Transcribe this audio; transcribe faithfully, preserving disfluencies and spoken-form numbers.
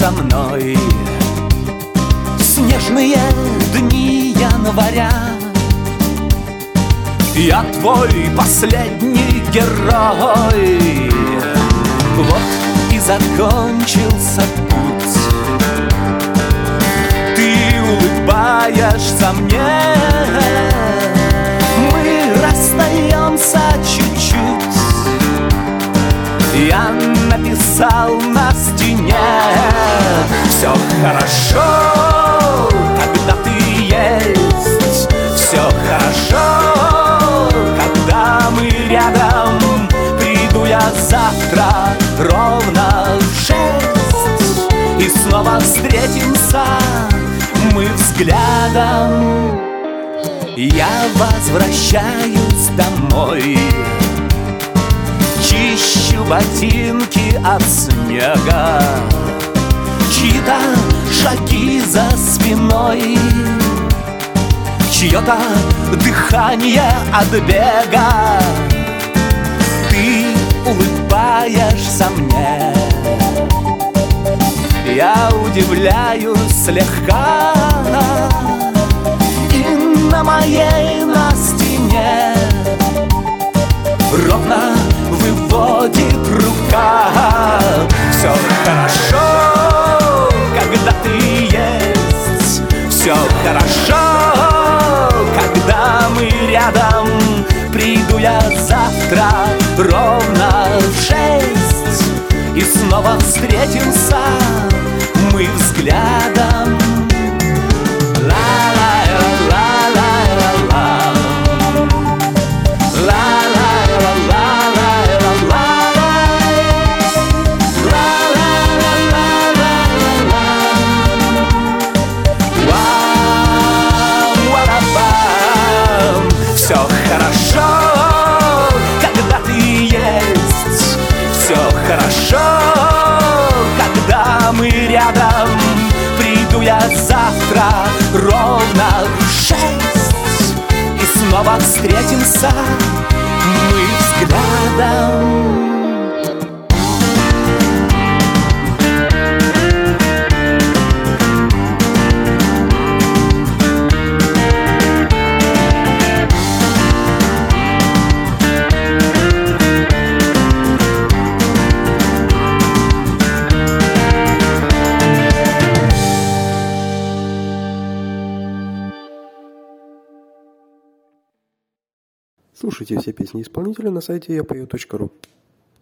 со мной. Снежные дни января, я твой последний герой. Вот и закончился путь, ты улыбаешься мне. Мы расстаемся чуть-чуть, я написал на стене: все хорошо, когда ты есть, все хорошо, когда мы рядом. Приду я завтра ровно в шесть, и снова встретимся мы взглядом. Я возвращаюсь домой, чищу ботинки от снега, чьи-то шаги за спиной, чье-то дыхание от бега. Ты улыбаешься мне, я удивляюсь слегка, и на моей на стене ровно выводит рука. Все хорошо, когда ты есть, все хорошо, когда мы рядом. Приду я завтра ровно в шесть, и снова встретимся мы взглядом. Все хорошо, когда ты есть, все хорошо, когда мы рядом. Приду я завтра ровно в шесть, и снова встретимся мы взглядом. Слушайте все песни исполнителя на сайте я пою точка ру.